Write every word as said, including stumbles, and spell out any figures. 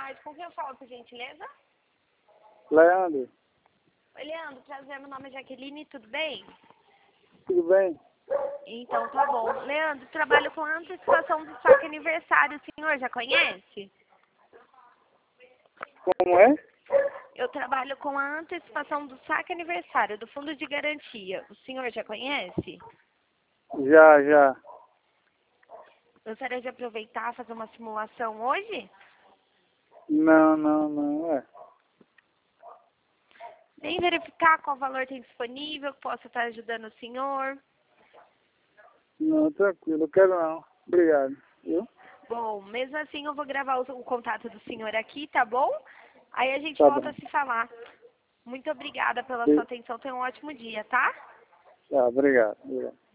tarde. Com quem eu falo, por gentileza? Leandro, Oi, Leandro. Prazer, meu nome é Jaqueline, tudo bem? tudo bem? Então, tá bom. Leandro, trabalho com antecipação do saque aniversário. O senhor já conhece? Como é? Eu trabalho com a antecipação do saque aniversário do Fundo de Garantia. O senhor já conhece? Já, já. Gostaria de aproveitar e fazer uma simulação hoje? Não, não, não, é. Vem verificar qual valor tem disponível, que possa estar ajudando o senhor. Não, tranquilo, eu quero não. Obrigado. Viu? Bom, mesmo assim eu vou gravar o, o contato do senhor aqui, tá bom? Aí a gente Tá volta bom. a se falar. Muito obrigada pela sua Sim. atenção. Tenha um ótimo dia, tá? Tá, obrigado, obrigado.